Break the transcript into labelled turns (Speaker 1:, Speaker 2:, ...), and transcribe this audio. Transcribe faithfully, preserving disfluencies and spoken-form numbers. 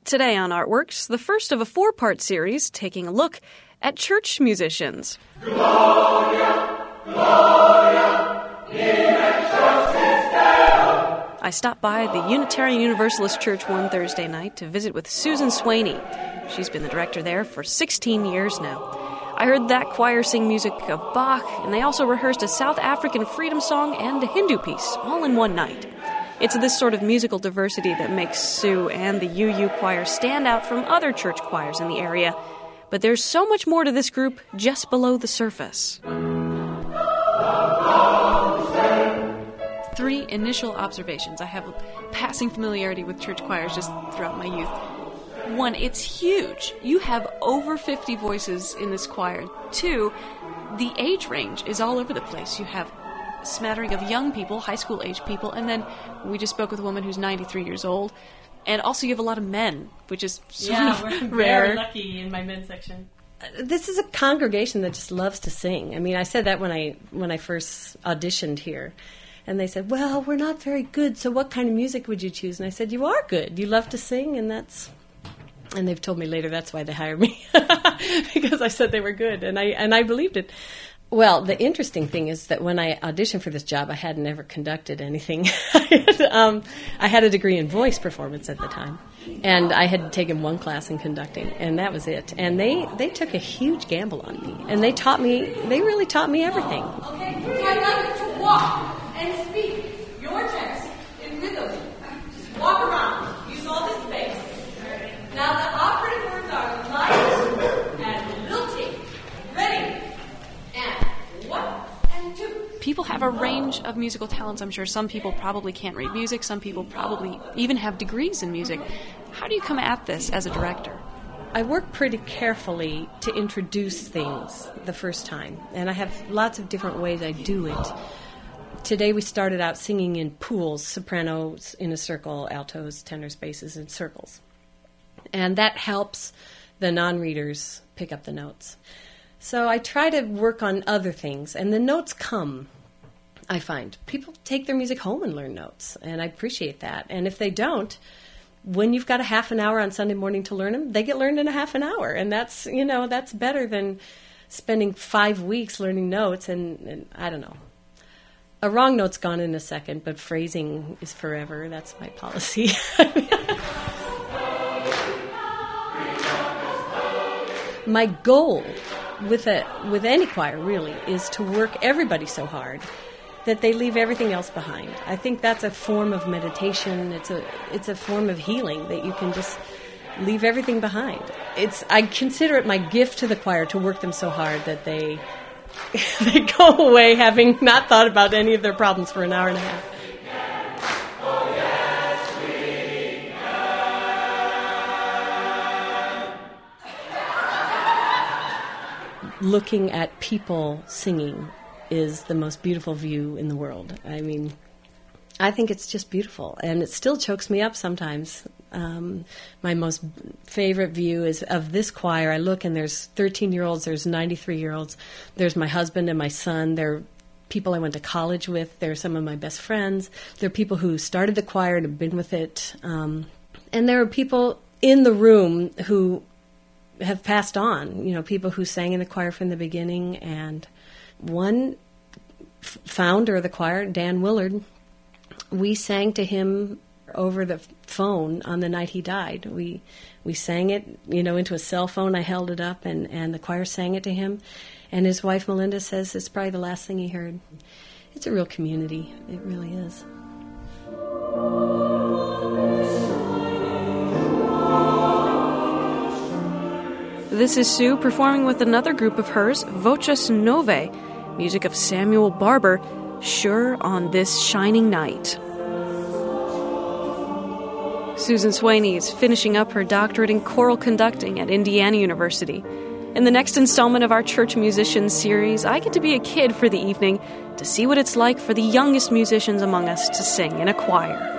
Speaker 1: Today on Artworks, the first of a four-part series taking a look at church musicians. Gloria, Gloria, in excelsis Deo. I stopped by the Unitarian Universalist Church one Thursday night to visit with Susan Swaney. She's been the director there for sixteen years now. I heard that choir sing music of Bach, and they also rehearsed a South African freedom song and a Hindu piece, all in one night. It's this sort of musical diversity that makes Sue and the U U choir stand out from other church choirs in the area. But there's so much more to this group just below the surface. Three initial observations. I have a passing familiarity with church choirs just throughout my youth. One, it's huge. You have over fifty voices in this choir. Two, the age range is all over the place. You have a smattering of young people, high school age people, and then we just spoke with a woman who's ninety-three years old. And also you have a lot of men, which is sort
Speaker 2: yeah,
Speaker 1: of
Speaker 2: we're
Speaker 1: rare.
Speaker 2: very lucky in my men's section.
Speaker 3: This is a congregation that just loves to sing. I mean, I said that when I when I first auditioned here. And they said, well, we're not very good, so what kind of music would you choose? And I said, you are good. You love to sing, and that's... And they've told me later that's why they hired me, because I said they were good, and I and I believed it. Well, the interesting thing is that when I auditioned for this job, I hadn't ever conducted anything. I, had, um, I had a degree in voice performance at the time, and I had taken one class in conducting, and that was it. And they, they took a huge gamble on me, and they taught me, they really taught me everything.
Speaker 4: Okay, so I'd like you to walk and speak your text in rhythm. Just walk around, use all this space. Now the operative words are light and lilting, ready, and one and two.
Speaker 1: People have a range of musical talents, I'm sure. Some people probably can't read music. Some people probably even have degrees in music. How do you come at this as a director?
Speaker 3: I work pretty carefully to introduce things the first time, and I have lots of different ways I do it. Today we started out singing in pools, sopranos in a circle, altos, tenors, basses in circles. And that helps the non-readers pick up the notes. So I try to work on other things, and the notes come, I find. People take their music home and learn notes, and I appreciate that. And if they don't, when you've got a half an hour on Sunday morning to learn them, they get learned in a half an hour. And that's, you know, that's better than spending five weeks learning notes, and, and I don't know. A wrong note's gone in a second, but phrasing is forever. That's my policy. My goal with a with any choir, really, is to work everybody so hard that they leave everything else behind. I think that's a form of meditation. It's a it's a form of healing, that you can just leave everything behind. It's I consider it my gift to the choir to work them so hard that they they go away having not thought about any of their problems for an hour and a half. Looking at people singing is the most beautiful view in the world. I mean, I think it's just beautiful, and it still chokes me up sometimes. Um, my most favorite view is of this choir. I look, and there's thirteen-year-olds, there's ninety-three-year-olds, there's my husband and my son, there are people I went to college with, there are some of my best friends, there are people who started the choir and have been with it, um, and there are people in the room who have passed on, you know, people who sang in the choir from the beginning. And one f- founder of the choir, Dan Willard, we sang to him over the phone on the night he died. We we sang it, you know, into a cell phone. I held it up, and, and the choir sang it to him. And his wife, Melinda, says it's probably the last thing he heard. It's a real community. It really is.
Speaker 1: This is Sue performing with another group of hers, Voces Novae, music of Samuel Barber, Sure on This Shining Night. Susan Swaney is finishing up her doctorate in choral conducting at Indiana University. In the next installment of our Church Musicians series, I get to be a kid for the evening to see what it's like for the youngest musicians among us to sing in a choir.